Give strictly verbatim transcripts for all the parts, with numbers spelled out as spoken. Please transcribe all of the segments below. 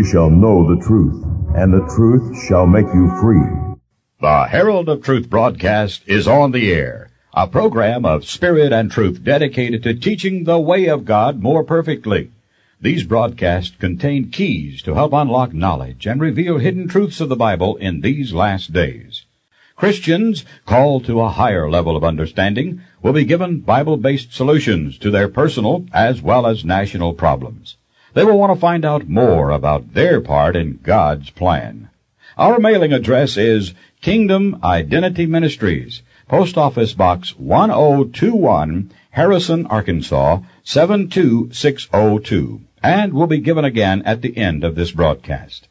shall know the truth, and the truth shall make you free. The Herald of Truth broadcast is on the air, a program of spirit and truth dedicated to teaching the way of God more perfectly. These broadcasts contain keys to help unlock knowledge and reveal hidden truths of the Bible in these last days. Christians called to a higher level of understanding will be given Bible-based solutions to their personal as well as national problems. They will want to find out more about their part in God's plan. Our mailing address is Kingdom Identity Ministries, Post Office Box one oh two one, Harrison, Arkansas, seven two six oh two, and will be given again at the end of this broadcast.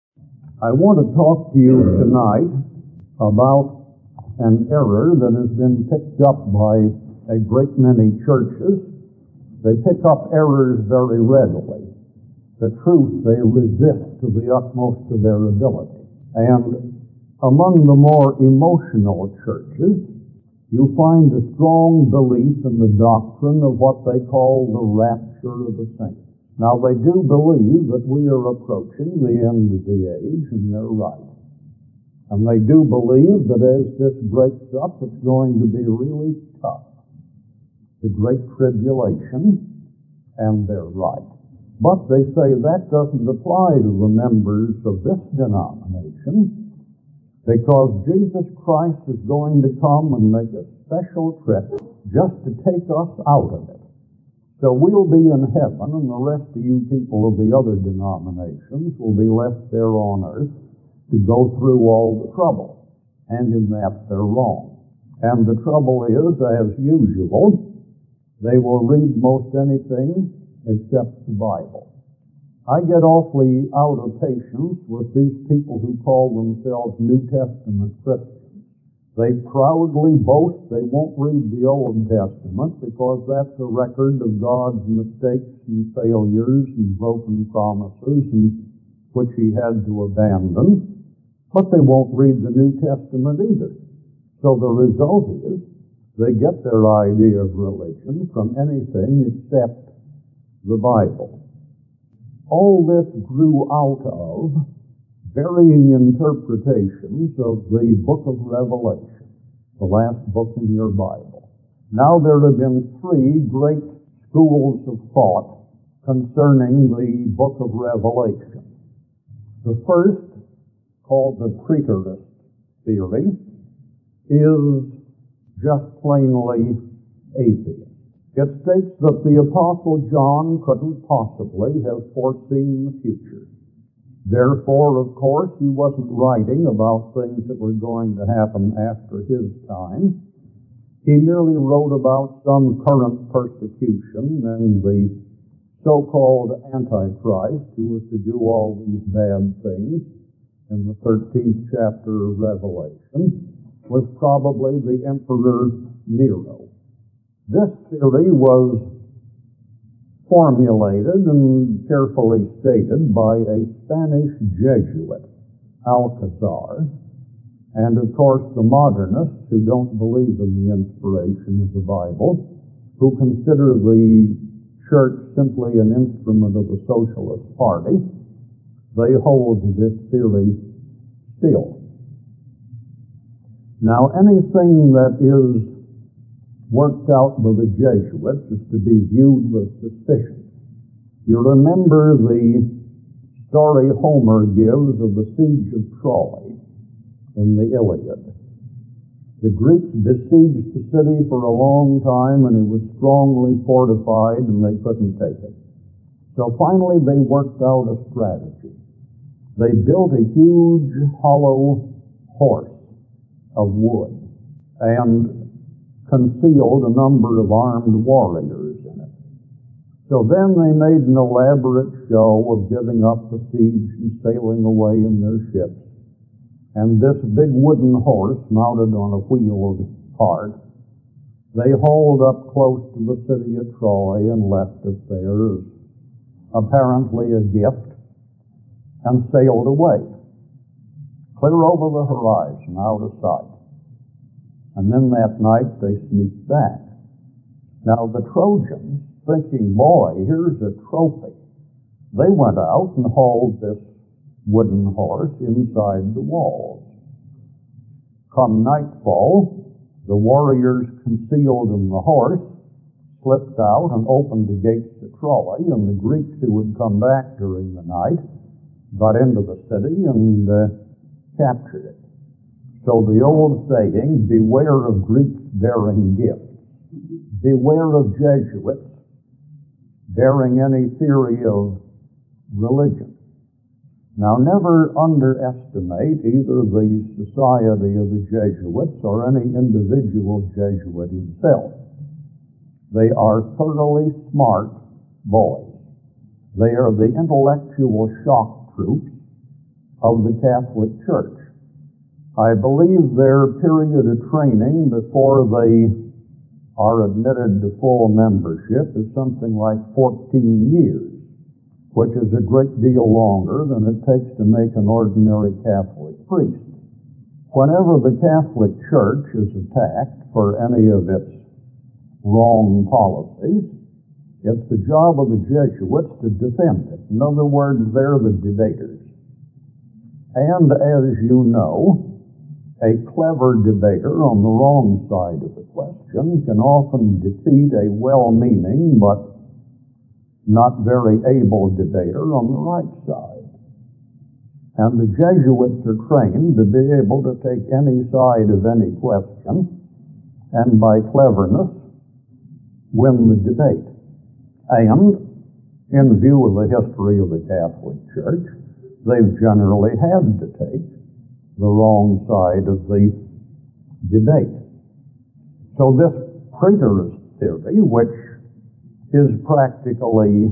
I want to talk to you tonight about an error that has been picked up by a great many churches. They pick up errors very readily. The truth they resist to the utmost of their ability. And among the more emotional churches, you find a strong belief in the doctrine of what they call the rapture of the saints. Now, they do believe that we are approaching the end of the age, and they're right. And they do believe that as this breaks up, it's going to be really tough. The Great Tribulation, and they're right. But they say that doesn't apply to the members of this denomination, because Jesus Christ is going to come and make a special trip just to take us out of it. So we'll be in heaven, and the rest of you people of the other denominations will be left there on earth to go through all the trouble. And in that, they're wrong. And the trouble is, as usual, they will read most anything except the Bible. I get awfully out of patience with these people who call themselves New Testament Christians. They proudly boast they won't read the Old Testament because that's a record of God's mistakes and failures and broken promises and which He had to abandon. But they won't read the New Testament either. So the result is they get their idea of religion from anything except the Bible. All this grew out of varying interpretations of the book of Revelation, the last book in your Bible. Now there have been three great schools of thought concerning the book of Revelation. The first, called the preterist theory, is just plainly atheist. It states that the Apostle John couldn't possibly have foreseen the future. Therefore, of course, he wasn't writing about things that were going to happen after his time. He merely wrote about some current persecution and the so-called Antichrist who was to do all these bad things in the thirteenth chapter of Revelation was probably the Emperor Nero. This theory was formulated and carefully stated by a Spanish Jesuit, Alcazar, and of course the modernists who don't believe in the inspiration of the Bible, who consider the church simply an instrument of the Socialist Party. They hold this theory still. Now, anything that is worked out by the Jesuits is to be viewed with suspicion. You remember the story Homer gives of the siege of Troy in the Iliad. The Greeks besieged the city for a long time, and it was strongly fortified, and they couldn't take it. So finally they worked out a strategy. They built a huge hollow horse of wood and concealed a number of armed warriors in it. So then they made an elaborate show of giving up the siege and sailing away in their ships. And this big wooden horse, mounted on a wheeled cart, they hauled up close to the city of Troy and left it there as apparently a gift, and sailed away, clear over the horizon, out of sight. And then that night they sneaked back. Now the Trojans, thinking, boy, here's a trophy. they went out and hauled this wooden horse inside the walls. Come nightfall, the warriors concealed in the horse slipped out and opened the gates to Troy, and the Greeks who would come back during the night got into the city and uh, captured it. So the old saying, beware of Greeks bearing gifts, beware of Jesuits bearing any theory of religion. Now, never underestimate either the society of the Jesuits or any individual Jesuit himself. They are thoroughly smart boys. They are the intellectual shock troops of the Catholic Church. I believe their period of training before they are admitted to full membership is something like fourteen years. Which is a great deal longer than it takes to make an ordinary Catholic priest. Whenever the Catholic Church is attacked for any of its wrong policies, it's the job of the Jesuits to defend it. In other words, they're the debaters. And as you know, a clever debater on the wrong side of the question can often defeat a well-meaning but not very able debater on the right side. And the Jesuits are trained to be able to take any side of any question and by cleverness win the debate. And in view of the history of the Catholic Church, they've generally had to take the wrong side of the debate. So this preterist theory, which is practically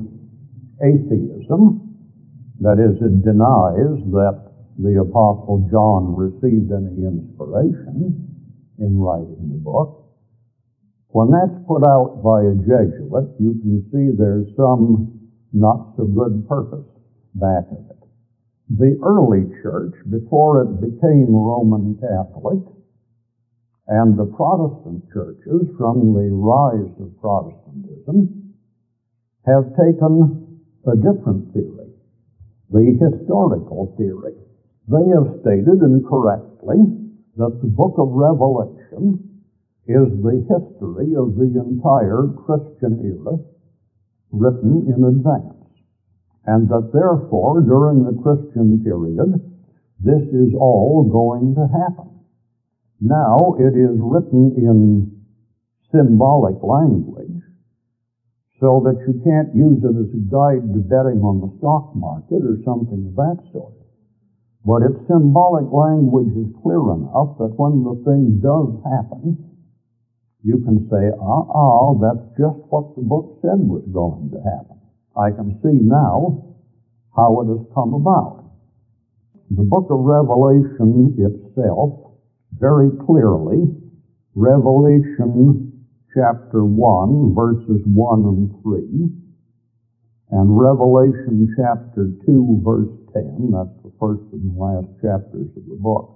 atheism. That is, it denies that the Apostle John received any inspiration in writing the book. When that's put out by a Jesuit, you can see there's some not so good purpose back of it. The early church, before it became Roman Catholic, and the Protestant churches from the rise of Protestantism, have taken a different theory, the historical theory. They have stated incorrectly that the book of Revelation is the history of the entire Christian era written in advance, and that therefore during the Christian period this is all going to happen. Now it is written in symbolic language, so that you can't use it as a guide to betting on the stock market or something of that sort. But its symbolic language is clear enough that when the thing does happen, you can say, ah, that's just what the book said was going to happen. I can see now how it has come about. The book of Revelation itself, very clearly, Revelation chapter one, verses one and three, and Revelation chapter two, verse ten, that's the first and last chapters of the book,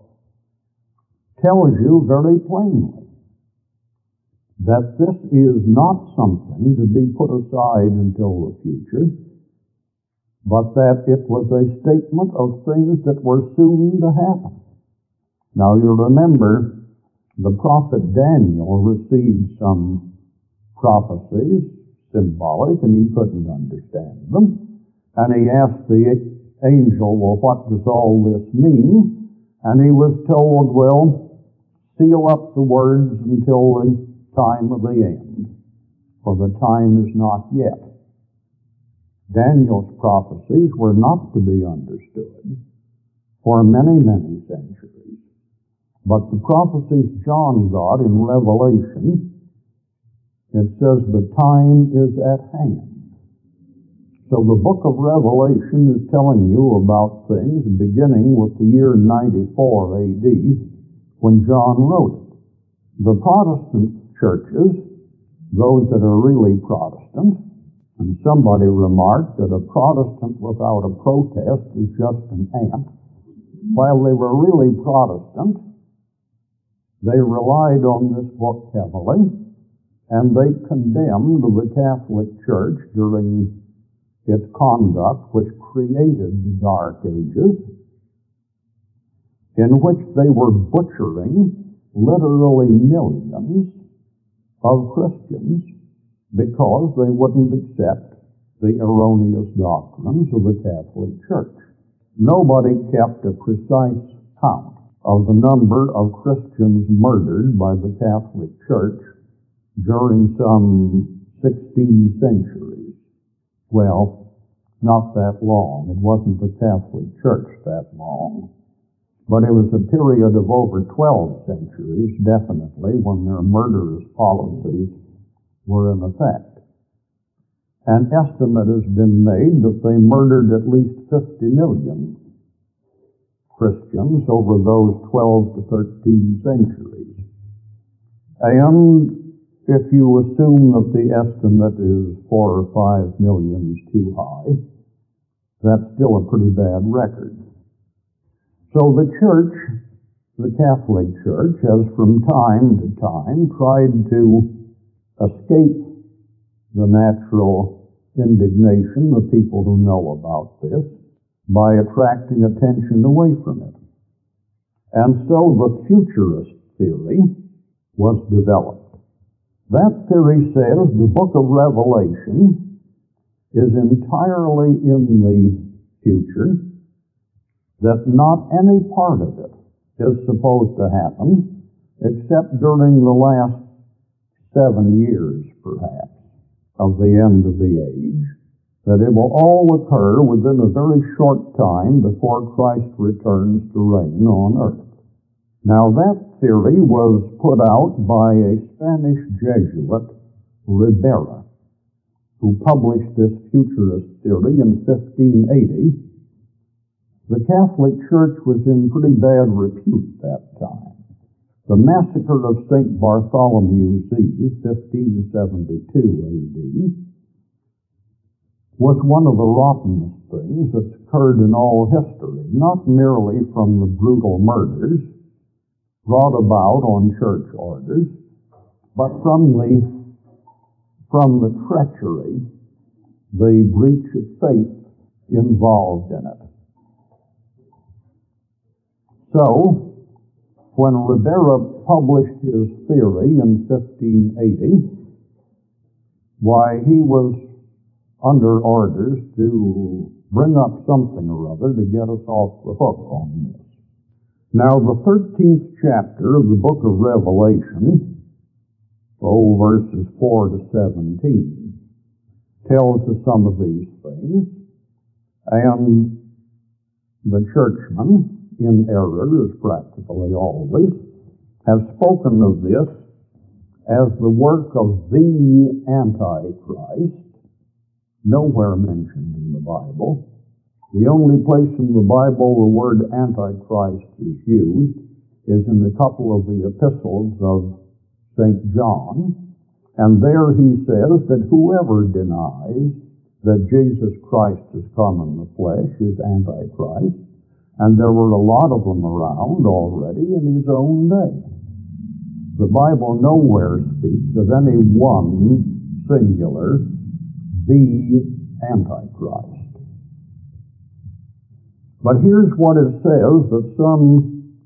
tells you very plainly that this is not something to be put aside until the future, but that it was a statement of things that were soon to happen. Now you remember, the prophet Daniel received some prophecies, symbolic, and he couldn't understand them. And he asked the angel, well, what does all this mean? And he was told, well, seal up the words until the time of the end, for the time is not yet. Daniel's prophecies were not to be understood for many, many centuries. But the prophecies John got in Revelation, it says the time is at hand. So the book of Revelation is telling you about things beginning with the year ninety-four A D when John wrote it. The Protestant churches, those that are really Protestant, and somebody remarked that a Protestant without a protest is just an ant. While they were really Protestant, they relied on this book heavily, and they condemned the Catholic Church during its conduct which created the Dark Ages, in which they were butchering literally millions of Christians because they wouldn't accept the erroneous doctrines of the Catholic Church. Nobody kept a precise count of the number of Christians murdered by the Catholic Church during some sixteen centuries. Well, not that long. It wasn't the Catholic Church that long. But it was a period of over twelve centuries, definitely, when their murderous policies were in effect. An estimate has been made that they murdered at least fifty million Christians over those twelve to thirteen centuries. And if you assume that the estimate is four or five million is too high, that's still a pretty bad record. So the Church, the Catholic Church, has from time to time tried to escape the natural indignation of people who know about this by attracting attention away from it. And so the futurist theory was developed. That theory says the book of Revelation is entirely in the future, that not any part of it is supposed to happen except during the last seven years, perhaps, of the end of the age, that it will all occur within a very short time before Christ returns to reign on earth. Now, that theory was put out by a Spanish Jesuit, Ribera, who published this futurist theory in fifteen eighty. The Catholic Church was in pretty bad repute that time. The massacre of Saint Bartholomew's Eve, fifteen seventy-two A D, was one of the rottenest things that's occurred in all history, not merely from the brutal murders brought about on church orders, but from the, from the treachery, the breach of faith involved in it. So, when Ribera published his theory in fifteen eighty, why, he was under orders to bring up something or other to get us off the hook on this. Now, the thirteenth chapter of the book of Revelation, oh, verses four to seventeen, tells us some of these things, and the churchmen, in error, as practically always, have spoken of this as the work of the Antichrist, nowhere mentioned in the Bible. The only place in the Bible the word Antichrist is used is in a couple of the epistles of Saint John, and there he says that whoever denies that Jesus Christ has come in the flesh is Antichrist. And there were a lot of them around already in his own day. The Bible nowhere speaks of any one singular, the Antichrist. But here's what it says that some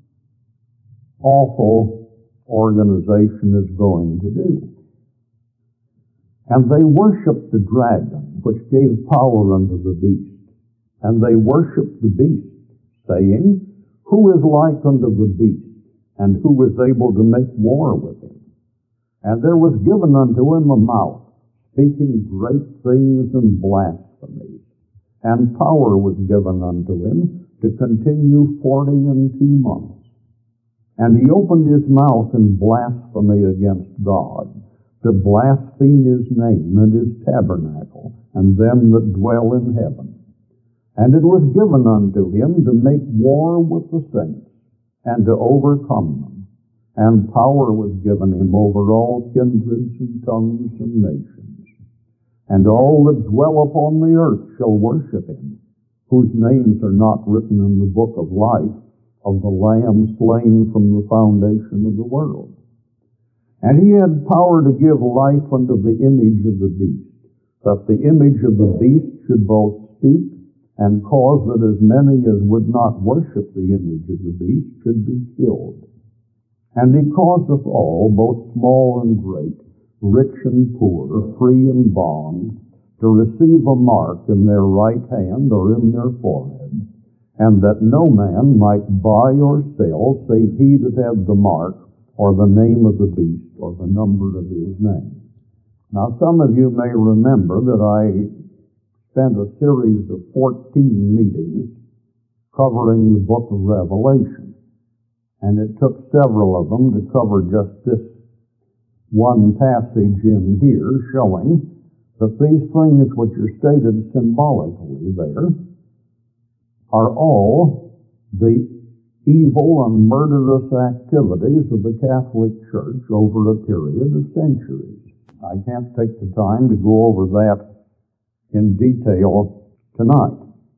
awful organization is going to do. And they worship the dragon, which gave power unto the beast. And they worship the beast, saying, who is like unto the beast, and who is able to make war with him? And there was given unto him a mouth, speaking great things and blasphemies. And power was given unto him to continue forty and two months. And he opened his mouth in blasphemy against God, to blaspheme his name and his tabernacle, and them that dwell in heaven. And it was given unto him to make war with the saints, and to overcome them. And power was given him over all kindreds and tongues and nations. And all that dwell upon the earth shall worship him, whose names are not written in the book of life of the Lamb slain from the foundation of the world. And he had power to give life unto the image of the beast, that the image of the beast should both speak and cause that as many as would not worship the image of the beast should be killed. And he causeth all, both small and great, rich and poor, free and bond, to receive a mark in their right hand or in their forehead, and that no man might buy or sell save he that had the mark or the name of the beast or the number of his name. Now some of you may remember that I spent a series of fourteen meetings covering the book of Revelation, and it took several of them to cover just this one passage in here, showing that these things which are stated symbolically there are all the evil and murderous activities of the Catholic Church over a period of centuries. I can't take the time to go over that in detail tonight.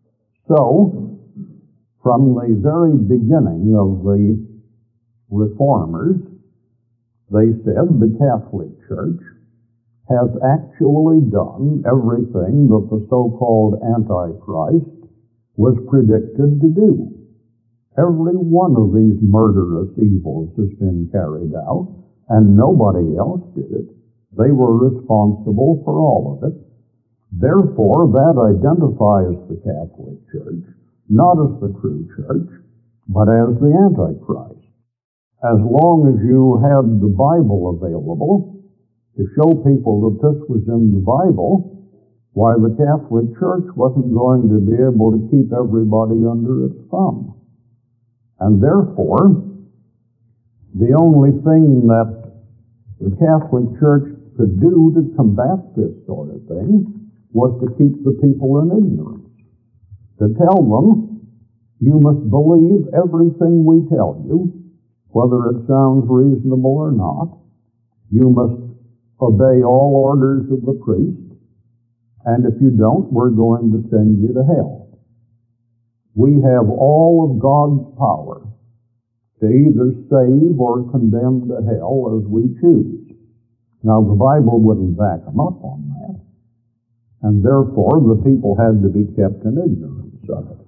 So, from the very beginning of the Reformers, they said the Catholic Church has actually done everything that the so-called Antichrist was predicted to do. Every one of these murderous evils has been carried out, and nobody else did it. They were responsible for all of it. Therefore, that identifies the Catholic Church not as the true church, but as the Antichrist. As long as you had the Bible available to show people that this was in the Bible, why the Catholic Church wasn't going to be able to keep everybody under its thumb. And therefore, the only thing that the Catholic Church could do to combat this sort of thing was to keep the people in ignorance. To tell them, you must believe everything we tell you, whether it sounds reasonable or not. You must obey all orders of the priest, and if you don't, we're going to send you to hell. We have all of God's power to either save or condemn to hell as we choose. Now, the Bible wouldn't back them up on that, and therefore the people had to be kept in ignorance of it.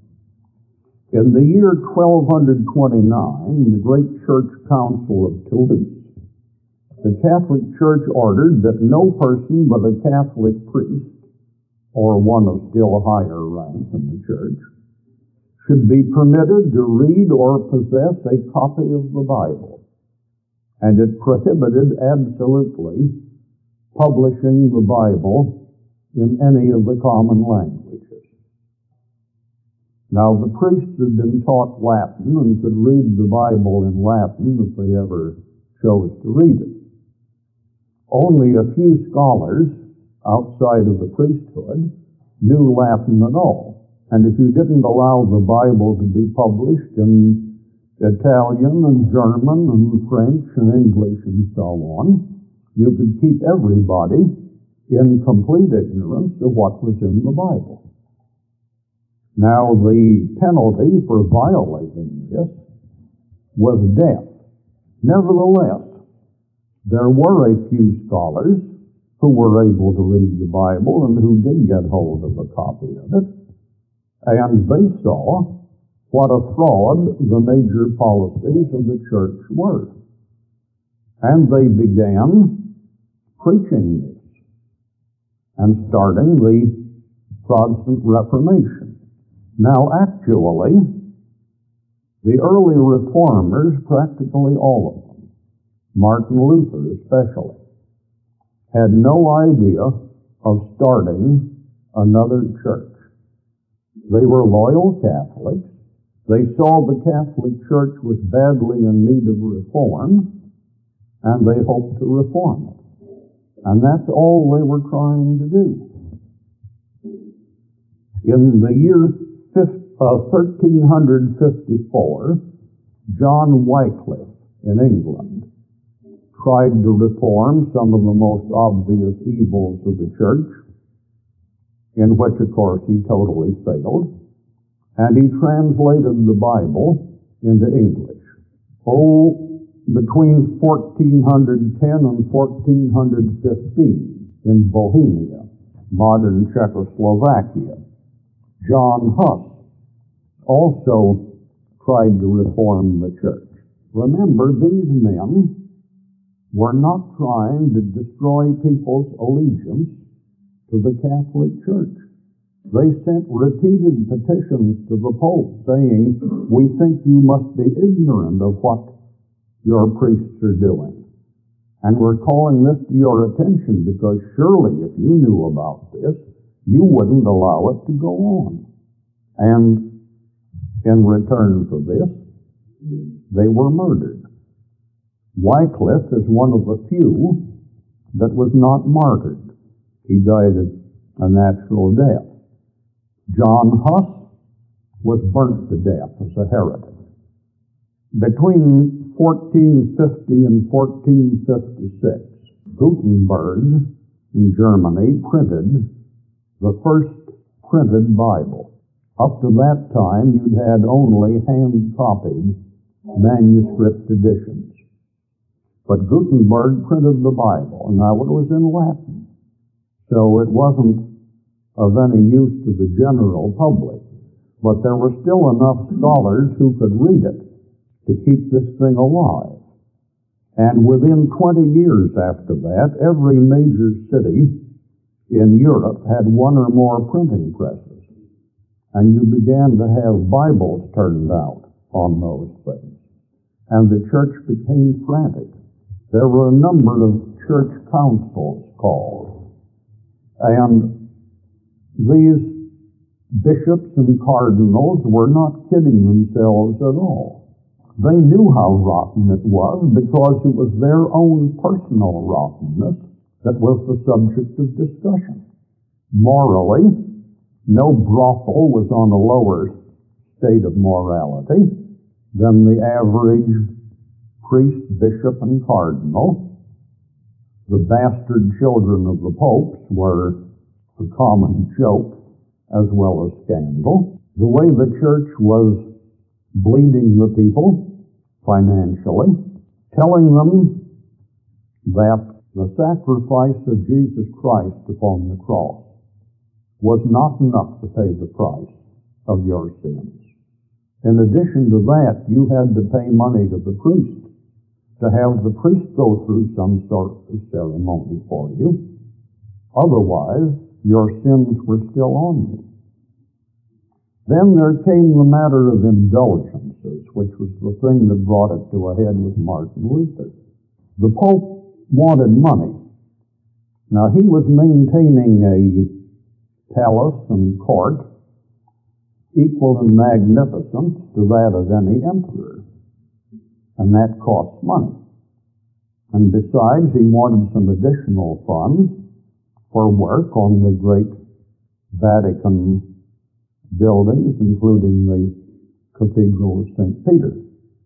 In the year twelve twenty-nine, the great church council of Toulouse, the Catholic Church ordered that no person but a Catholic priest, or one of still higher rank in the church, should be permitted to read or possess a copy of the Bible, and it prohibited absolutely publishing the Bible in any of the common languages. Now, the priests had been taught Latin and could read the Bible in Latin if they ever chose to read it. Only a few scholars outside of the priesthood knew Latin at all. And if you didn't allow the Bible to be published in Italian and German and French and English and so on, you could keep everybody in complete ignorance of what was in the Bible. Now, the penalty for violating this was death. Nevertheless, there were a few scholars who were able to read the Bible and who did get hold of a copy of it, and they saw what a fraud the major policies of the church were. And they began preaching this and starting the Protestant Reformation. Now, actually, the early reformers, practically all of them, Martin Luther especially, had no idea of starting another church. They were loyal Catholics. They saw the Catholic Church was badly in need of reform, and they hoped to reform it. And that's all they were trying to do. In the year thirteen fifty-four, John Wycliffe in England tried to reform some of the most obvious evils of the church, in which, of course, he totally failed, and he translated the Bible into English. Oh, between fourteen ten and fourteen fifteen in Bohemia, modern Czechoslovakia. John Huss also tried to reform the church. Remember, these men were not trying to destroy people's allegiance to the Catholic Church. They sent repeated petitions to the Pope saying, "We think you must be ignorant of what your priests are doing. And we're calling this to your attention because surely if you knew about this, you wouldn't allow it to go on." And in return for this, they were murdered. Wycliffe is one of the few that was not martyred. He died a natural death. John Huss was burnt to death as a heretic. Between fourteen fifty and fourteen fifty-six, Gutenberg in Germany printed the first printed Bible. Up to that time, you'd had only hand-copied manuscript editions. But Gutenberg printed the Bible, and now it was in Latin. So it wasn't of any use to the general public, but there were still enough scholars who could read it to keep this thing alive. And within twenty years after that, every major city in Europe had one or more printing presses. And you began to have Bibles turned out on those things. And the church became frantic. There were a number of church councils called. And these bishops and cardinals were not kidding themselves at all. They knew how rotten it was because it was their own personal rottenness that was the subject of discussion. Morally, no brothel was on a lower state of morality than the average priest, bishop, and cardinal. The bastard children of the popes were a common joke as well as scandal. The way the church was bleeding the people financially, telling them that the sacrifice of Jesus Christ upon the cross was not enough to pay the price of your sins. In addition to that, you had to pay money to the priest to have the priest go through some sort of ceremony for you. Otherwise, your sins were still on you. Then there came the matter of indulgences, which was the thing that brought it to a head with Martin Luther. The Pope wanted money. Now, he was maintaining a palace and court equal in magnificence to that of any emperor, and that cost money. And besides, he wanted some additional funds for work on the great Vatican buildings, including the Cathedral of Saint Peter.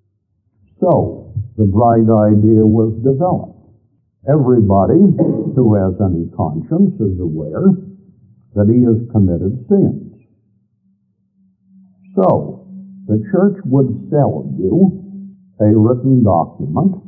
So, the bright idea was developed. Everybody who has any conscience is aware that he has committed sins. So, the church would sell you a written document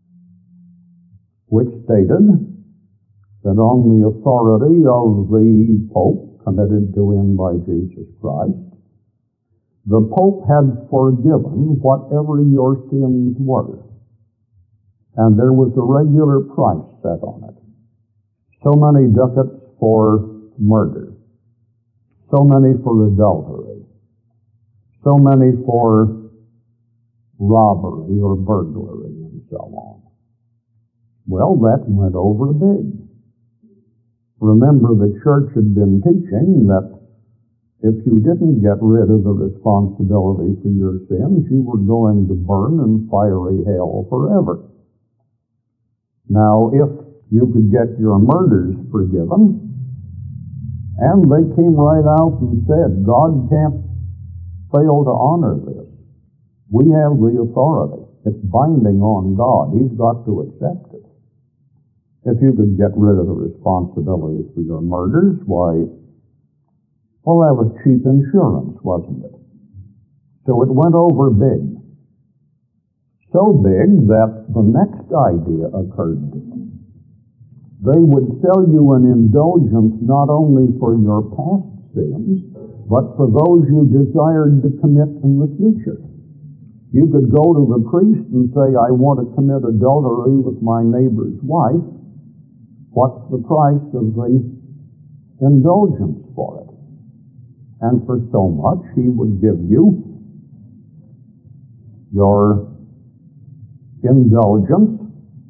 which stated that on the authority of the Pope, committed to him by Jesus Christ, the Pope had forgiven whatever your sins were. And there was a regular price set on it. So many ducats for murder, so many for adultery, so many for robbery or burglary, and so on. Well, that went over big. Remember, the church had been teaching that if you didn't get rid of the responsibility for your sins, you were going to burn in fiery hell forever. Now, if you could get your murders forgiven, and they came right out and said, God can't fail to honor this. We have the authority. It's binding on God. He's got to accept it. If you could get rid of the responsibility for your murders, why, well, that was cheap insurance, wasn't it? So it went over big. So big that the next idea occurred to them. They would sell you an indulgence not only for your past sins, but for those you desired to commit in the future. You could go to the priest and say, I want to commit adultery with my neighbor's wife. What's the price of the indulgence for it? And for so much, he would give you your indulgence,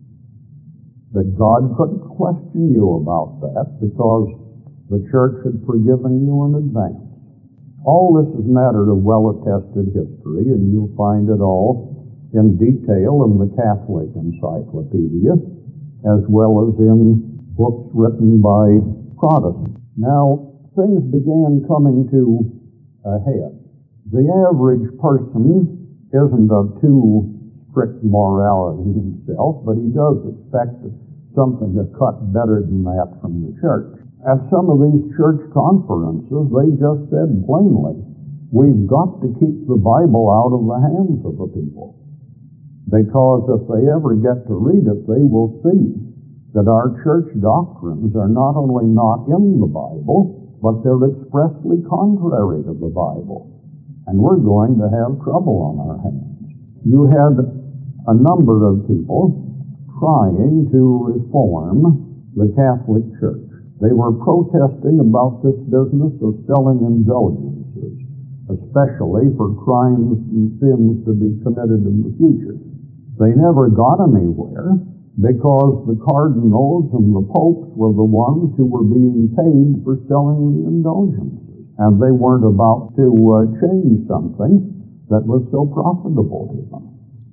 that God couldn't question you about that because the church had forgiven you in advance. All this is matter of well-attested history, and you'll find it all in detail in the Catholic Encyclopedia, as well as in books written by Protestants. Now, things began coming to a head. The average person isn't of too strict morality himself, but he does expect something to cut better than that from the church. At some of these church conferences, they just said plainly, we've got to keep the Bible out of the hands of the people, because if they ever get to read it, they will see that our church doctrines are not only not in the Bible, but they're expressly contrary to the Bible, and we're going to have trouble on our hands. You had a number of people trying to reform the Catholic Church. They were protesting about this business of selling indulgences, especially for crimes and sins to be committed in the future. They never got anywhere because the cardinals and the popes were the ones who were being paid for selling the indulgences, and they weren't about to uh, change something that was so profitable to them.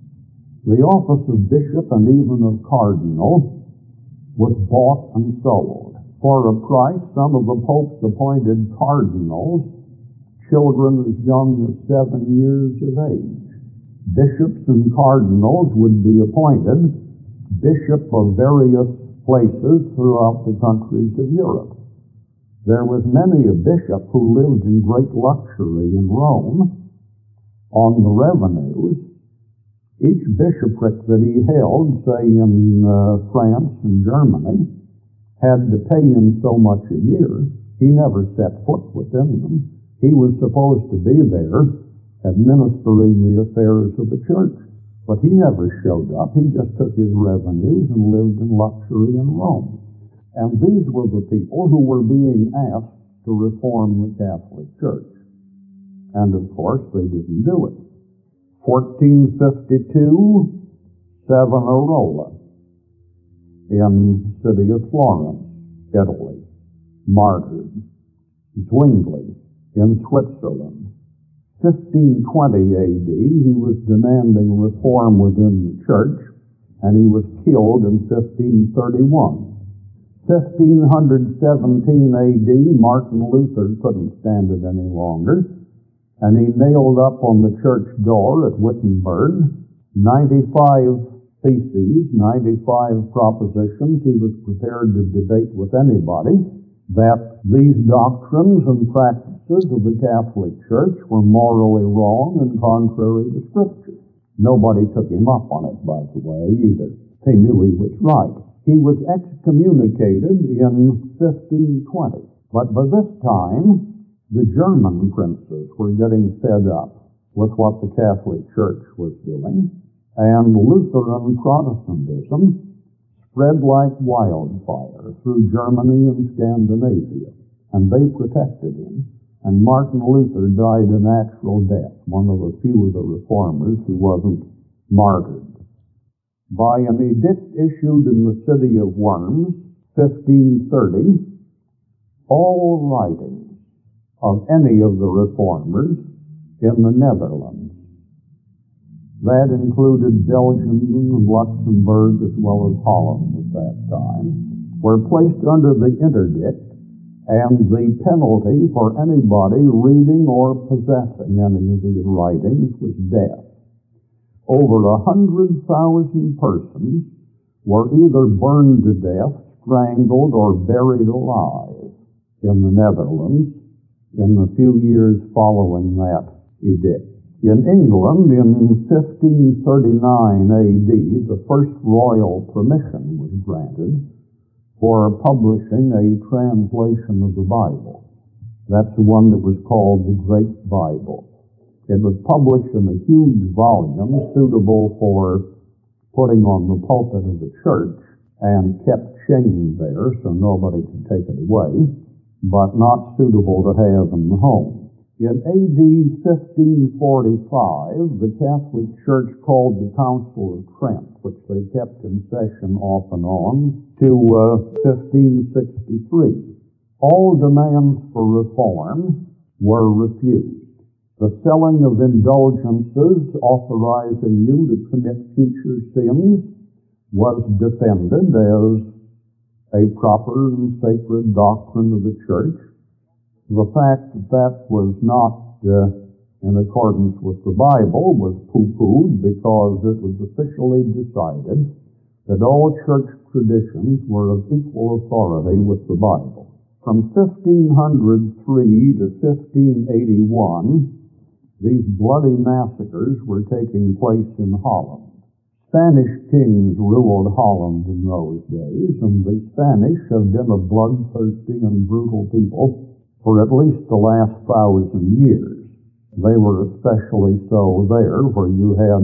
The office of bishop and even of cardinal was bought and sold. For a price, some of the popes appointed cardinals, children as young as seven years of age. Bishops and cardinals would be appointed bishop of various places throughout the countries of Europe. There was many a bishop who lived in great luxury in Rome on the revenues. Each bishopric that he held, say in uh, France and Germany, had to pay him so much a year. He never set foot within them. He was supposed to be there administering the affairs of the church, but he never showed up. He just took his revenues and lived in luxury in Rome. And these were the people who were being asked to reform the Catholic Church. And of course, they didn't do it. fourteen fifty-two, Savonarola in the city of Florence, Italy, martyred. Zwingli in Switzerland. fifteen twenty A D, he was demanding reform within the church, and he was killed in fifteen thirty-one. fifteen seventeen A D, Martin Luther couldn't stand it any longer, and he nailed up on the church door at Wittenberg ninety-five theses, ninety-five propositions. He was prepared to debate with anybody that these doctrines and practices of the Catholic Church were morally wrong and contrary to Scripture. Nobody took him up on it, by the way, either. They knew he was right. He was excommunicated in fifteen twenty. But by this time, the German princes were getting fed up with what the Catholic Church was doing, and Lutheran Protestantism spread like wildfire through Germany and Scandinavia, and they protected him. And Martin Luther died a natural death, one of the few of the reformers who wasn't martyred. By an edict issued in the city of Worms, fifteen thirty, all writings of any of the reformers in the Netherlands, that included Belgium and Luxembourg as well as Holland at that time, were placed under the interdict, and the penalty for anybody reading or possessing any of these writings was death. Over a hundred thousand persons were either burned to death, strangled, or buried alive in the Netherlands in the few years following that edict. In England, in fifteen thirty-nine A D, the first royal permission was granted for publishing a translation of the Bible. That's the one that was called the Great Bible. It was published in a huge volume suitable for putting on the pulpit of the church and kept chained there so nobody could take it away, but not suitable to have in the home. In A D fifteen forty-five, the Catholic Church called the Council of Trent, which they kept in session off and on, to uh, fifteen sixty-three. All demands for reform were refused. The selling of indulgences authorizing you to commit future sins was defended as a proper and sacred doctrine of the Church. The fact that that was not uh, in accordance with the Bible was poo-pooed because it was officially decided that all church traditions were of equal authority with the Bible. From fifteen oh three to fifteen eighty-one, these bloody massacres were taking place in Holland. Spanish kings ruled Holland in those days, and the Spanish have been a bloodthirsty and brutal people for at least the last thousand years. They were especially so there, where you had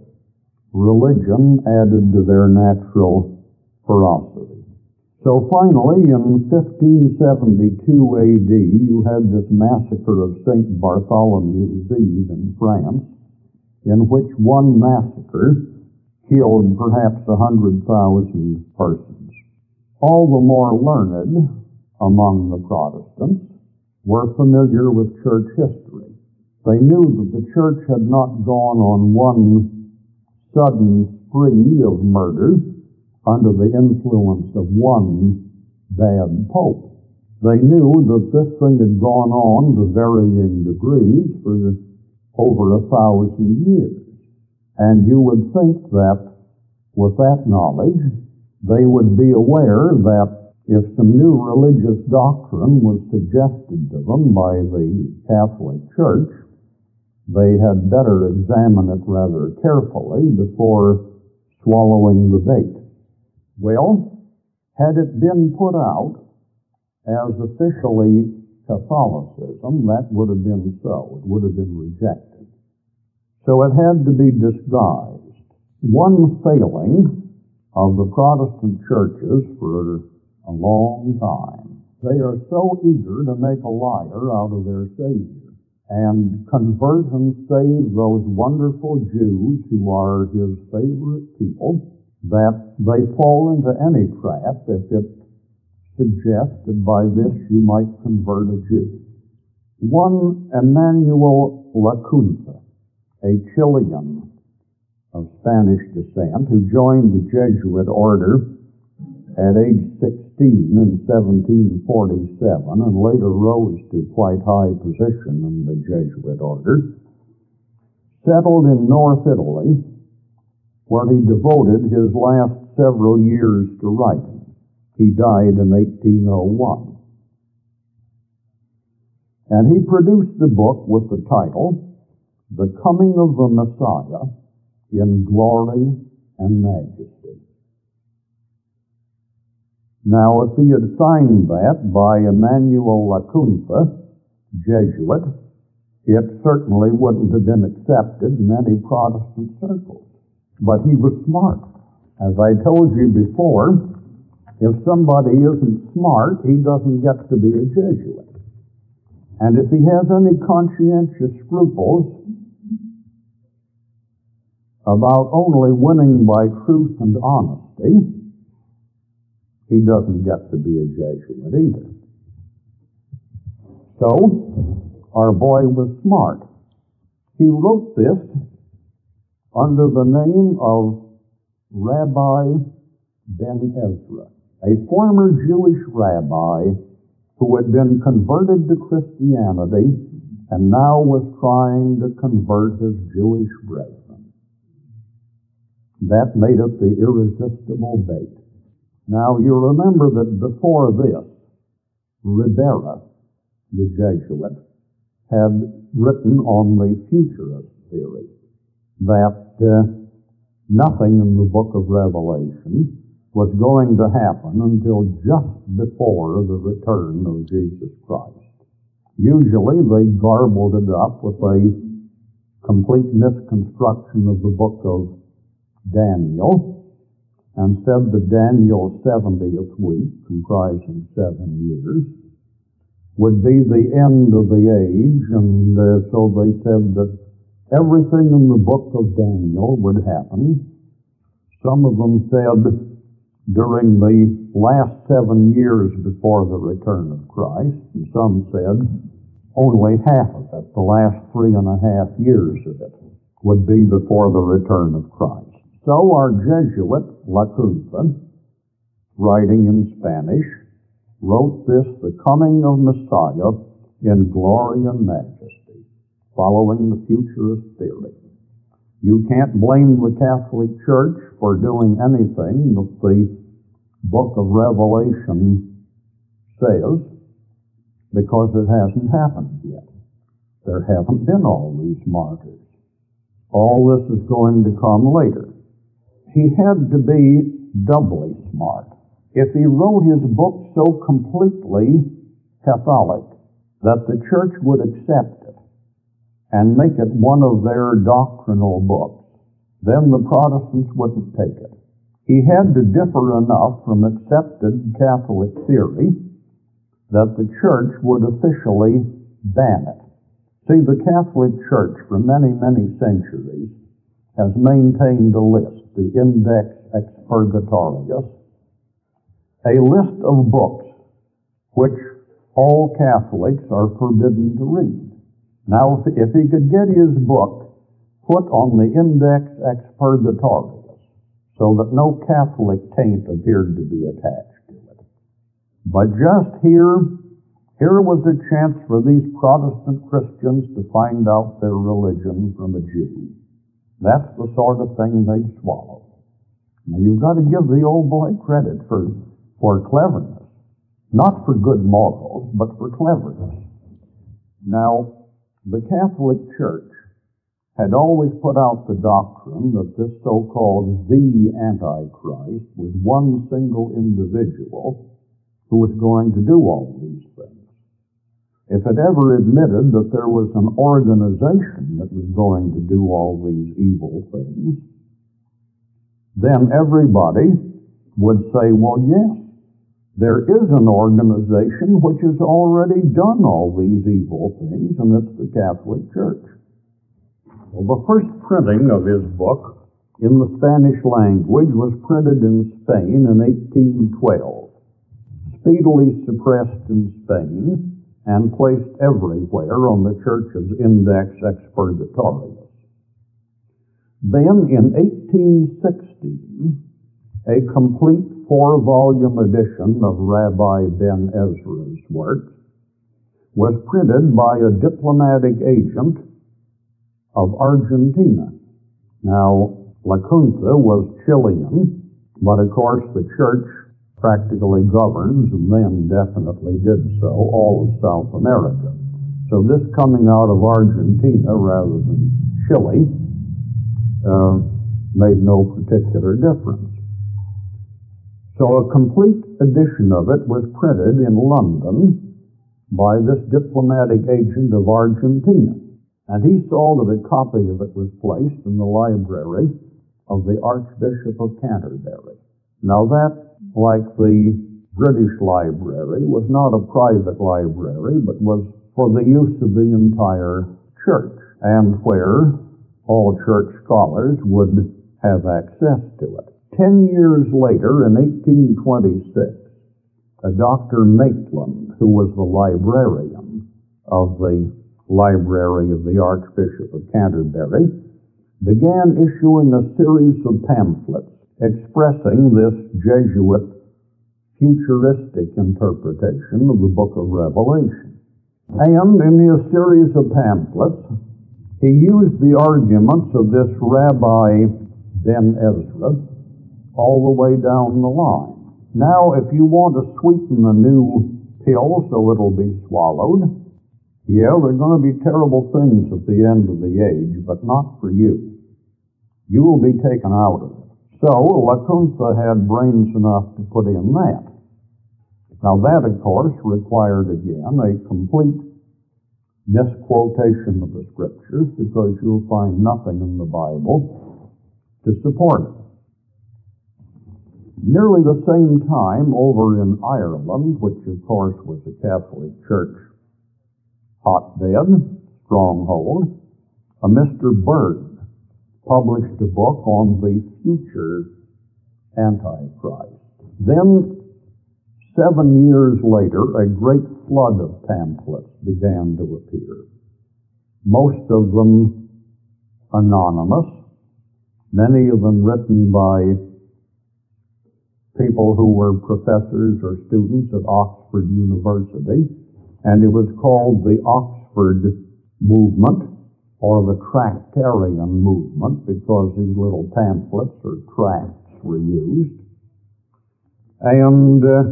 religion added to their natural ferocity. So finally, in fifteen seventy-two A D, you had this massacre of Saint Bartholomew's Eve in France, in which one massacre killed perhaps a hundred thousand persons. All the more learned among the Protestants were familiar with church history. They knew that the church had not gone on one sudden spree of murder under the influence of one bad pope. They knew that this thing had gone on to varying degrees for over a thousand years. And you would think that with that knowledge, they would be aware that if some new religious doctrine was suggested to them by the Catholic Church, they had better examine it rather carefully before swallowing the bait. Well, had it been put out as officially Catholicism, that would have been so. It would have been rejected. So it had to be disguised. One failing of the Protestant churches for a long time. They are so eager to make a liar out of their Savior and convert and save those wonderful Jews who are His favorite people that they fall into any trap if it's suggested by this you might convert a Jew. One Emmanuel Lacunza, a Chilean of Spanish descent who joined the Jesuit order at age sixteen in seventeen forty-seven and later rose to quite high position in the Jesuit order, settled in North Italy, where he devoted his last several years to writing. He died in eighteen oh one. And he produced a book with the title, The Coming of the Messiah in Glory and Majesty. Now, if he had signed that by Emmanuel Lacunza, Jesuit, it certainly wouldn't have been accepted in any Protestant circles. But he was smart. As I told you before, if somebody isn't smart, he doesn't get to be a Jesuit. And if he has any conscientious scruples about only winning by truth and honesty, he doesn't get to be a Jesuit either. So, our boy was smart. He wrote this under the name of Rabbi Ben Ezra, a former Jewish rabbi who had been converted to Christianity and now was trying to convert his Jewish brethren. That made it the irresistible bait. Now, you remember that before this, Ribera, the Jesuit, had written on the futurist theory that uh, nothing in the book of Revelation was going to happen until just before the return of Jesus Christ. Usually they garbled it up with a complete misconstruction of the book of Daniel and said that Daniel's seventieth week, comprising seven years, would be the end of the age, and uh, so they said that everything in the book of Daniel would happen. Some of them said during the last seven years before the return of Christ, and some said only half of it, the last three and a half years of it, would be before the return of Christ. So our Jesuit, Lacunza, writing in Spanish, wrote this, the coming of Messiah in glory and majesty, following the futurist theory. You can't blame the Catholic Church for doing anything that the book of Revelation says, because it hasn't happened yet. There haven't been all these martyrs. All this is going to come later. He had to be doubly smart. If he wrote his book so completely Catholic that the church would accept it and make it one of their doctrinal books, then the Protestants wouldn't take it. He had to differ enough from accepted Catholic theory that the church would officially ban it. See, the Catholic Church for many, many centuries has maintained a list, the Index Expurgatorius, a list of books which all Catholics are forbidden to read. Now, if he could get his book put on the Index Expurgatorius so that no Catholic taint appeared to be attached to it. But just here, here was a chance for these Protestant Christians to find out their religion from a Jew. That's the sort of thing they'd swallow. Now, you've got to give the old boy credit for, for cleverness. Not for good morals, but for cleverness. Now, the Catholic Church had always put out the doctrine that this so-called the Antichrist was one single individual who was going to do all these things. If it ever admitted that there was an organization that was going to do all these evil things, then everybody would say, well, yes, there is an organization which has already done all these evil things, and it's the Catholic Church. Well, the first printing of his book in the Spanish language was printed in Spain in eighteen twelve, speedily suppressed in Spain, and placed everywhere on the Church's Index Expurgatorius. Then, in eighteen sixteen, a complete four-volume edition of Rabbi Ben Ezra's works was printed by a diplomatic agent of Argentina. Now, Lacunza was Chilean, but of course the Church practically governs, and then definitely did so, all of South America. So this coming out of Argentina rather than Chile uh, made no particular difference. So a complete edition of it was printed in London by this diplomatic agent of Argentina. And he saw that a copy of it was placed in the library of the Archbishop of Canterbury. Now that, like the British Library, was not a private library, but was for the use of the entire church, and where all church scholars would have access to it. Ten years later, in eighteen twenty-six, a Doctor Maitland, who was the librarian of the Library of the Archbishop of Canterbury, began issuing a series of pamphlets expressing this Jesuit futuristic interpretation of the book of Revelation. And in his series of pamphlets, he used the arguments of this Rabbi Ben Ezra all the way down the line. Now, if you want to sweeten a new pill so it'll be swallowed, yeah, there are going to be terrible things at the end of the age, but not for you. You will be taken out of it. So Lacunza had brains enough to put in that. Now that, of course, required again a complete misquotation of the Scriptures, because you'll find nothing in the Bible to support it. Nearly the same time, over in Ireland, which of course was a Catholic Church hotbed, stronghold, a Mister Berg published a book on the future Antichrist. Then, seven years later, a great flood of pamphlets began to appear, most of them anonymous, many of them written by people who were professors or students at Oxford University, and it was called the Oxford Movement, or the Tractarian Movement, because these little pamphlets or tracts were used. And uh,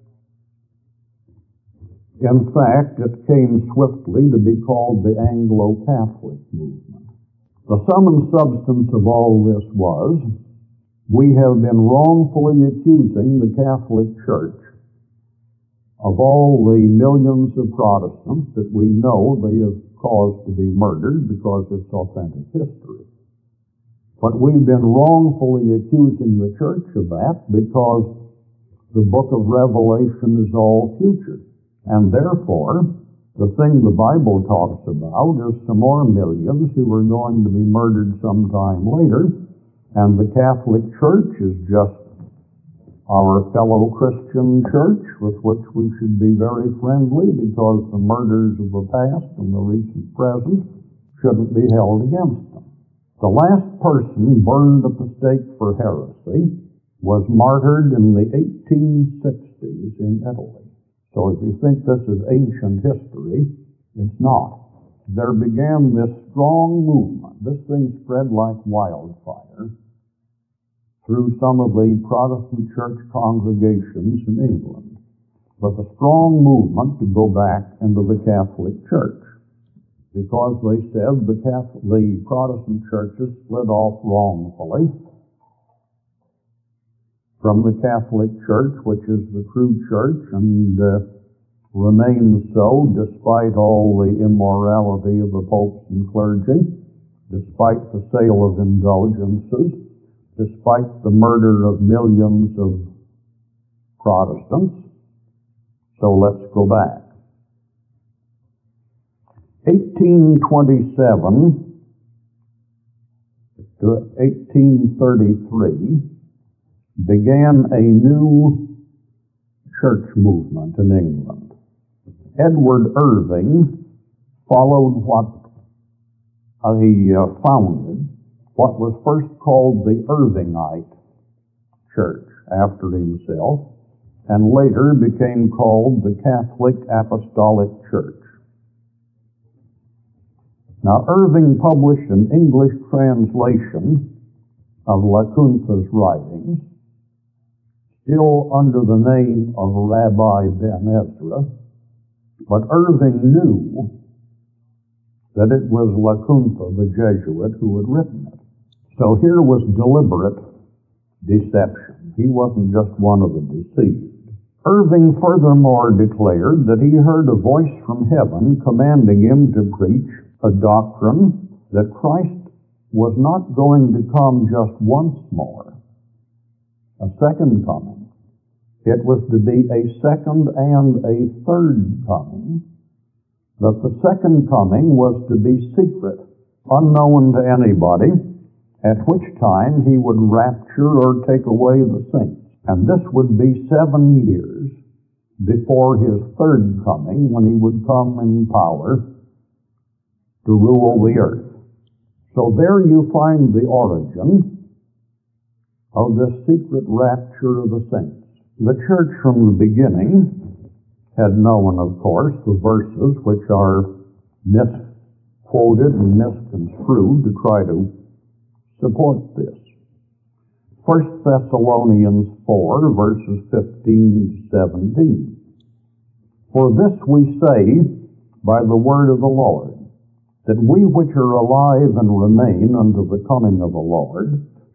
in fact, it came swiftly to be called the Anglo-Catholic Movement. The sum and substance of all this was, we have been wrongfully accusing the Catholic Church of all the millions of Protestants that we know they have caused to be murdered, because it's authentic history. But we've been wrongfully accusing the church of that because the book of Revelation is all future. And therefore, the thing the Bible talks about is some more millions who are going to be murdered sometime later, and the Catholic Church is just our fellow Christian church, with which we should be very friendly, because the murders of the past and the recent present shouldn't be held against them. The last person burned at the stake for heresy was martyred in the eighteen sixties in Italy. So if you think this is ancient history, it's not. There began this strong movement. This thing spread like wildfire through some of the Protestant church congregations in England, but a strong movement to go back into the Catholic Church, because they said the Catholic, the Protestant churches split off wrongfully from the Catholic Church, which is the true church, and uh, remains so despite all the immorality of the popes and clergy, despite the sale of indulgences, despite the murder of millions of Protestants. So let's go back. eighteen twenty-seven to eighteen thirty-three began a new church movement in England. Edward Irving followed what uh, he uh, founded what was first called the Irvingite Church after himself, and later became called the Catholic Apostolic Church. Now, Irving published an English translation of Lacunza's writings, still under the name of Rabbi Ben Ezra, but Irving knew that it was Lacunza, the Jesuit, who had written it. So here was deliberate deception. He wasn't just one of the deceived. Irving furthermore declared that he heard a voice from heaven commanding him to preach a doctrine that Christ was not going to come just once more, a second coming. It was to be a second and a third coming, that the second coming was to be secret, unknown to anybody, at which time he would rapture or take away the saints. And this would be seven years before his third coming, when he would come in power to rule the earth. So there you find the origin of this secret rapture of the saints. The church from the beginning had known, of course, the verses which are misquoted and misconstrued to try to support this. First Thessalonians four, verses fifteen to seventeen. For this we say by the word of the Lord, that we which are alive and remain unto the coming of the Lord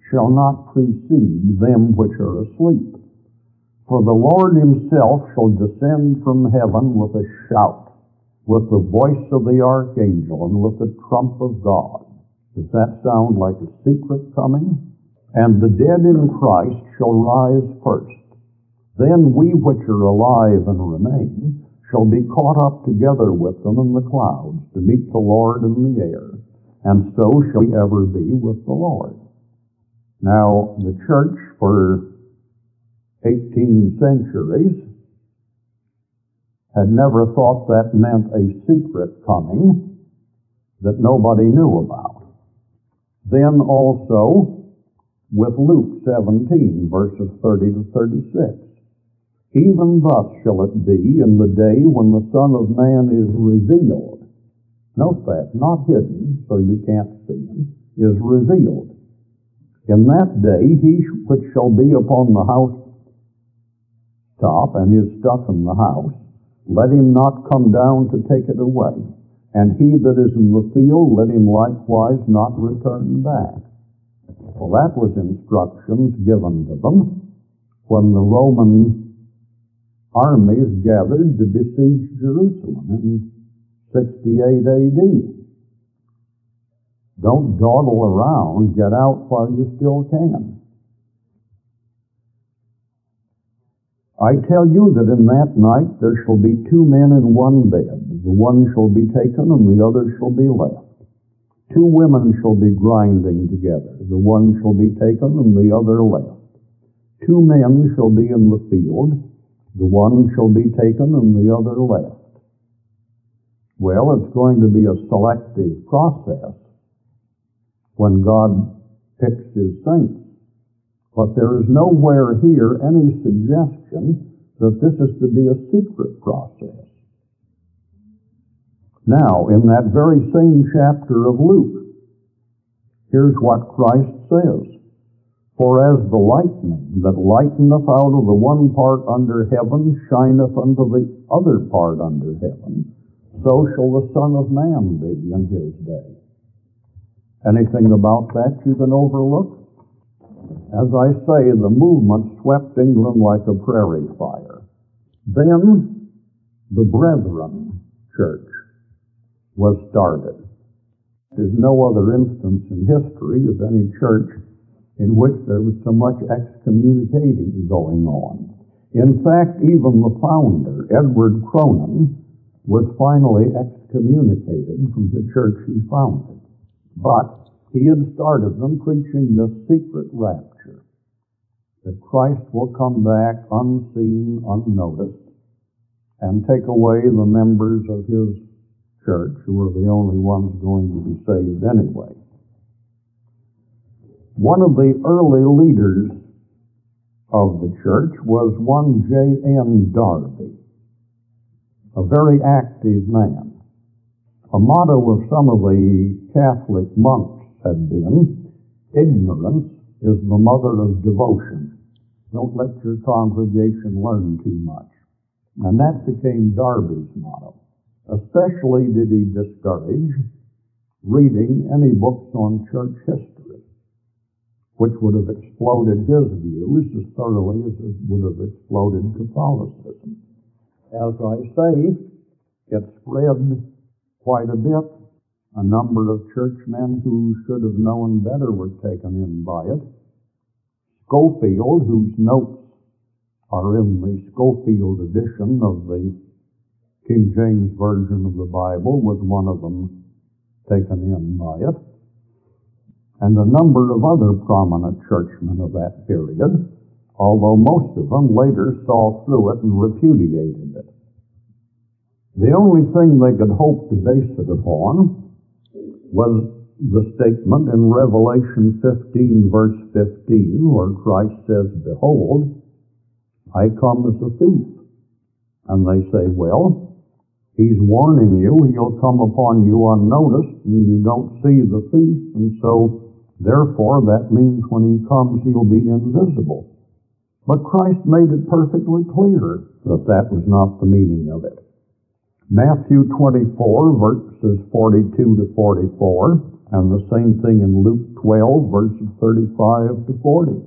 shall not precede them which are asleep. For the Lord himself shall descend from heaven with a shout, with the voice of the archangel, and with the trump of God. Does that sound like a secret coming? And the dead in Christ shall rise first. Then we which are alive and remain shall be caught up together with them in the clouds to meet the Lord in the air, and so shall we ever be with the Lord. Now, the church for eighteen centuries had never thought that meant a secret coming that nobody knew about. Then also, with Luke seventeen, verses thirty to thirty-six. Even thus shall it be in the day when the Son of Man is revealed. Note that, not hidden, so you can't see him, is revealed. In that day he which shall be upon the house top, and his stuff in the house, let him not come down to take it away. And he that is in the field, let him likewise not return back. Well, that was instructions given to them when the Roman armies gathered to besiege Jerusalem in sixty-eight A D. Don't dawdle around, get out while you still can. I tell you that in that night there shall be two men in one bed. The one shall be taken and the other shall be left. Two women shall be grinding together. The one shall be taken and the other left. Two men shall be in the field. The one shall be taken and the other left. Well, it's going to be a selective process when God picks his saints. But there is nowhere here any suggestion that this is to be a secret process. Now, in that very same chapter of Luke, here's what Christ says. For as the lightning that lighteneth out of the one part under heaven shineth unto the other part under heaven, so shall the Son of Man be in his day. Anything about that you can overlook? As I say, the movement swept England like a prairie fire. Then the Brethren Church was started. There's no other instance in history of any church in which there was so much excommunicating going on. In fact, even the founder, Edward Cronin, was finally excommunicated from the church he founded. But he had started them preaching the secret rapture, that Christ will come back unseen, unnoticed, and take away the members of his church, who are the only ones going to be saved anyway. One of the early leaders of the church was one J N Darby, a very active man. A motto of some of the Catholic monks had been, ignorance is the mother of devotion. Don't let your congregation learn too much. And that became Darby's motto. Especially did he discourage reading any books on church history, which would have exploded his views as thoroughly as it would have exploded Catholicism. As I say, it spread quite a bit. A number of churchmen who should have known better were taken in by it. Schofield, whose notes are in the Schofield edition of the King James Version of the Bible, was one of them taken in by it. And a number of other prominent churchmen of that period, although most of them later saw through it and repudiated it. The only thing they could hope to base it upon was the statement in Revelation fifteen, verse fifteen, where Christ says, Behold, I come as a thief. And they say, well, he's warning you, he'll come upon you unnoticed, and you don't see the thief, and so, therefore, that means when he comes, he'll be invisible. But Christ made it perfectly clear that that was not the meaning of it. Matthew twenty-four, verses forty-two to forty-four, And the same thing in Luke twelve, verses thirty-five to forty.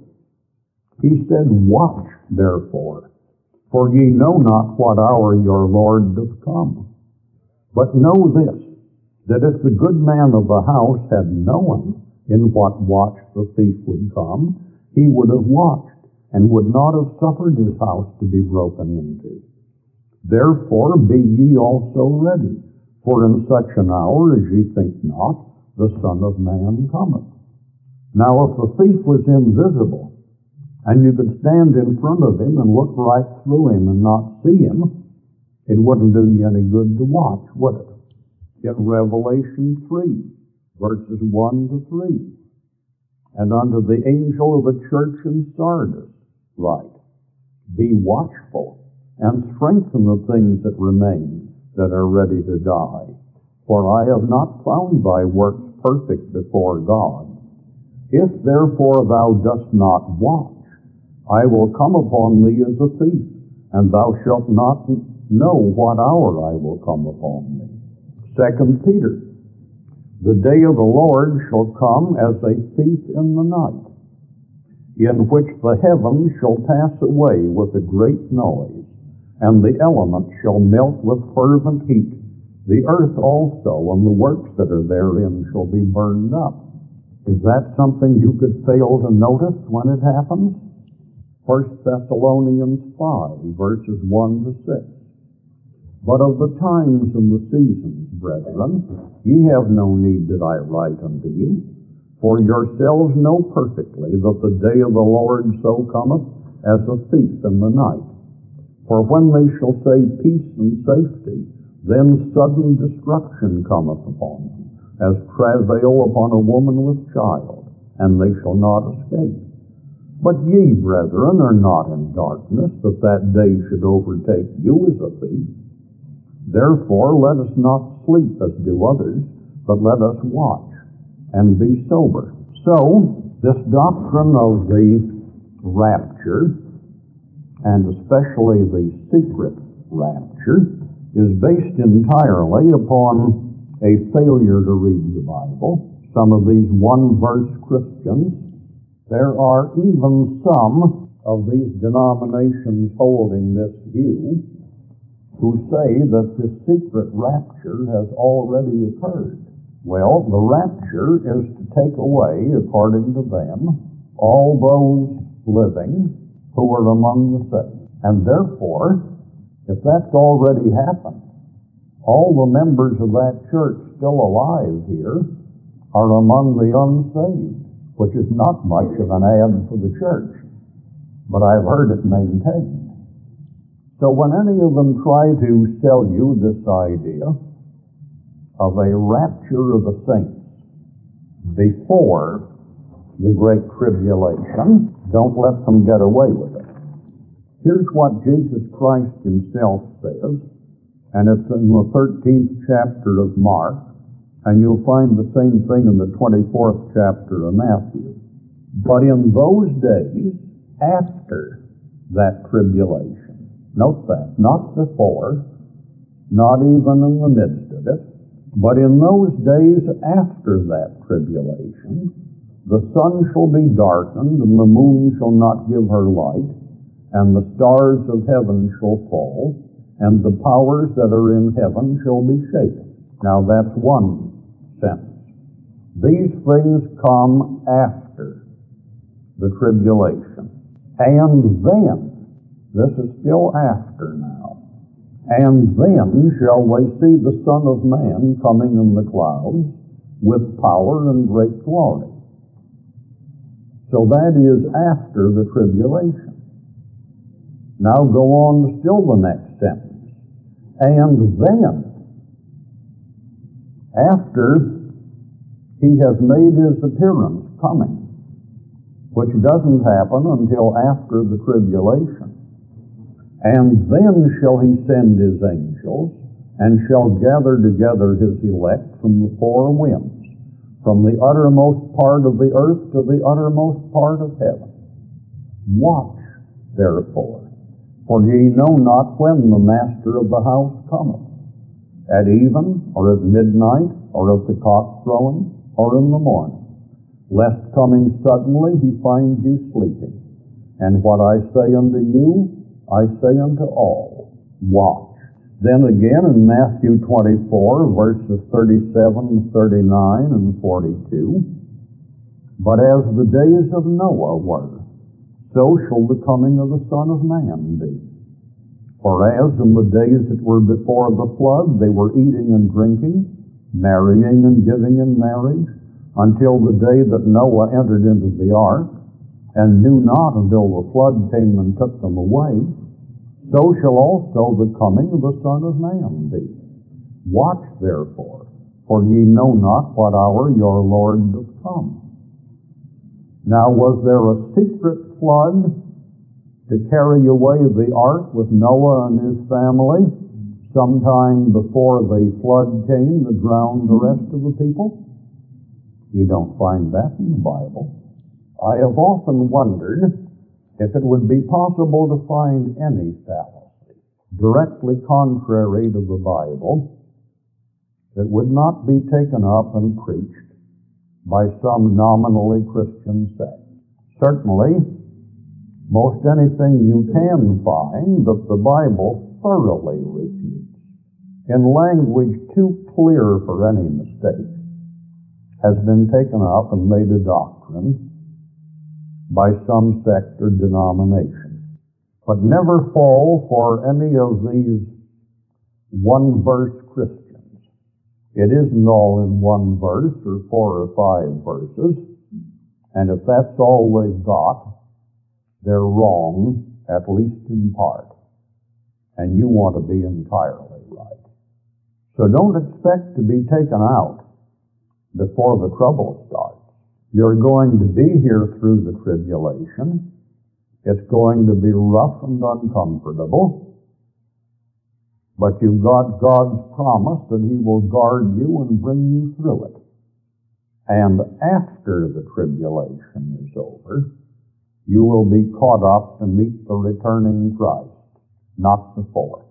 He said, "Watch, therefore, for ye know not what hour your Lord doth come. But know this, that if the good man of the house had known in what watch the thief would come, he would have watched, and would not have suffered his house to be broken into. Therefore be ye also ready, for in such an hour as ye think not, the Son of Man cometh." Now if the thief was invisible, and you could stand in front of him and look right through him and not see him, it wouldn't do you any good to watch, would it? In Revelation three, verses one to three, "And unto the angel of the church in Sardis write, Be watchful, and strengthen the things that remain, that are ready to die. For I have not found thy works perfect before God. If therefore thou dost not watch, I will come upon thee as a thief, and thou shalt not know what hour I will come upon thee." Second Peter, "The day of the Lord shall come as a thief in the night, in which the heavens shall pass away with a great noise, and the elements shall melt with fervent heat. The earth also and the works that are therein shall be burned up." Is that something you could fail to notice when it happens? First Thessalonians five, verses one to six. "But of the times and the seasons, brethren, ye have no need that I write unto you. For yourselves know perfectly that the day of the Lord so cometh as a thief in the night. For when they shall say peace and safety, then sudden destruction cometh upon them, as travail upon a woman with child, and they shall not escape. But ye, brethren, are not in darkness, that that day should overtake you as a thief. Therefore let us not sleep as do others, but let us watch and be sober." So, this doctrine of the rapture, and especially the secret rapture, is based entirely upon a failure to read the Bible. Some of these one-verse Christians, there are even some of these denominations holding this view who say that the secret rapture has already occurred. Well, the rapture is to take away, according to them, all those living who are among the saved. And therefore, if that's already happened, all the members of that church still alive here are among the unsaved, which is not much of an ad for the church, but I've heard it maintained. So when any of them try to sell you this idea of a rapture of the saints before the Great Tribulation, don't let them get away with it. Here's what Jesus Christ himself says, and it's in the thirteenth chapter of Mark, and you'll find the same thing in the twenty-fourth chapter of Matthew. "But in those days after that tribulation," note that, not before, not even in the midst of it, but in those days after that tribulation, "the sun shall be darkened, and the moon shall not give her light, and the stars of heaven shall fall, and the powers that are in heaven shall be shaken." Now that's one sentence. These things come after the tribulation. "And then," this is still after now, "and then shall they see the Son of Man coming in the clouds with power and great glory." So that is after the tribulation. Now go on to still the next sentence. "And then," after he has made his appearance coming, which doesn't happen until after the tribulation, "and then shall he send his angels, and shall gather together his elect from the four winds, from the uttermost part of the earth to the uttermost part of heaven. Watch, therefore, for ye know not when the master of the house cometh, at even, or at midnight, or at the cock crowing, or in the morning, lest coming suddenly he find you sleeping. And what I say unto you, I say unto all, watch. Then again in Matthew twenty-four, verses thirty-seven, thirty-nine, and forty-two, but as the days of Noah were, so shall the coming of the Son of Man be. For as in the days that were before the flood, they were eating and drinking, marrying and giving in marriage, until the day that Noah entered into the ark, and knew not until the flood came and took them away, so shall also the coming of the Son of Man be. Watch therefore, for ye know not what hour your Lord doth come. Now was there a secret flood to carry away the ark with Noah and his family sometime before the flood came that drowned the rest of the people? You don't find that in the Bible. I have often wondered if it would be possible to find any fallacy directly contrary to the Bible that would not be taken up and preached by some nominally Christian sect. Certainly, most anything you can find that the Bible thoroughly refutes, in language too clear for any mistake, has been taken up and made a doctrine by some sect or denomination. But never fall for any of these one-verse Christians. It isn't all in one verse or four or five verses, and if that's all they've got, they're wrong, at least in part, and you want to be entirely right. So don't expect to be taken out before the trouble starts. You're going to be here through the tribulation. It's going to be rough and uncomfortable. But you've got God's promise that He will guard you and bring you through it. And after the tribulation is over, you will be caught up to meet the returning Christ, not before.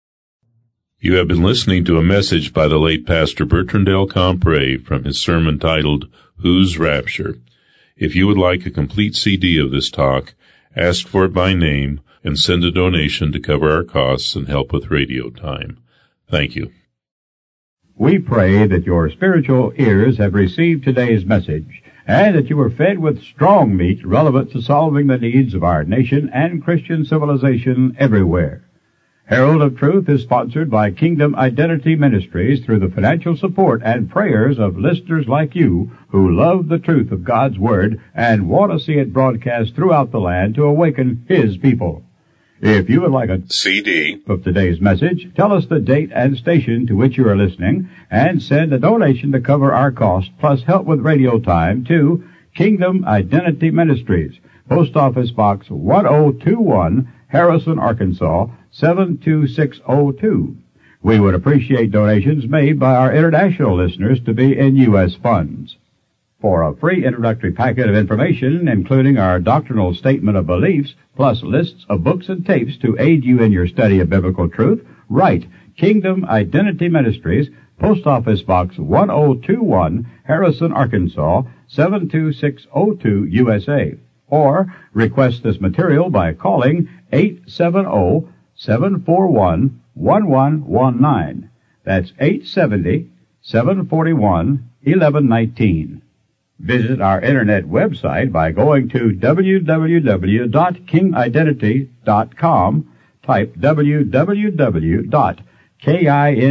You have been listening to a message by the late Pastor Bertrand L. Compré from his sermon titled, Whose Rapture? If you would like a complete C D of this talk, ask for it by name and send a donation to cover our costs and help with radio time. Thank you. We pray that your spiritual ears have received today's message and that you were fed with strong meat relevant to solving the needs of our nation and Christian civilization everywhere. Herald of Truth is sponsored by Kingdom Identity Ministries through the financial support and prayers of listeners like you who love the truth of God's Word and want to see it broadcast throughout the land to awaken His people. If you would like a C D of today's message, tell us the date and station to which you are listening and send a donation to cover our costs plus help with radio time to Kingdom Identity Ministries, Post Office Box one oh two one, Harrison, Arkansas, seven two six oh two. We would appreciate donations made by our international listeners to be in U S funds. For a free introductory packet of information, including our doctrinal statement of beliefs, plus lists of books and tapes to aid you in your study of biblical truth, write Kingdom Identity Ministries, Post Office Box one oh two one, Harrison, Arkansas, seven two six oh two, U S A. Or request this material by calling eight seven zero, seven four one, one one one nine. That's eight seven zero, seven four one, one one one nine. Visit our internet website by going to w w w dot king identity dot com. Type w w w dot king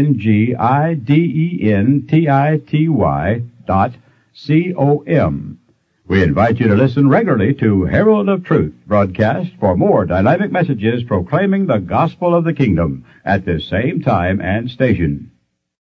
identity dot com. We invite you to listen regularly to Herald of Truth broadcast for more dynamic messages proclaiming the gospel of the kingdom at this same time and station.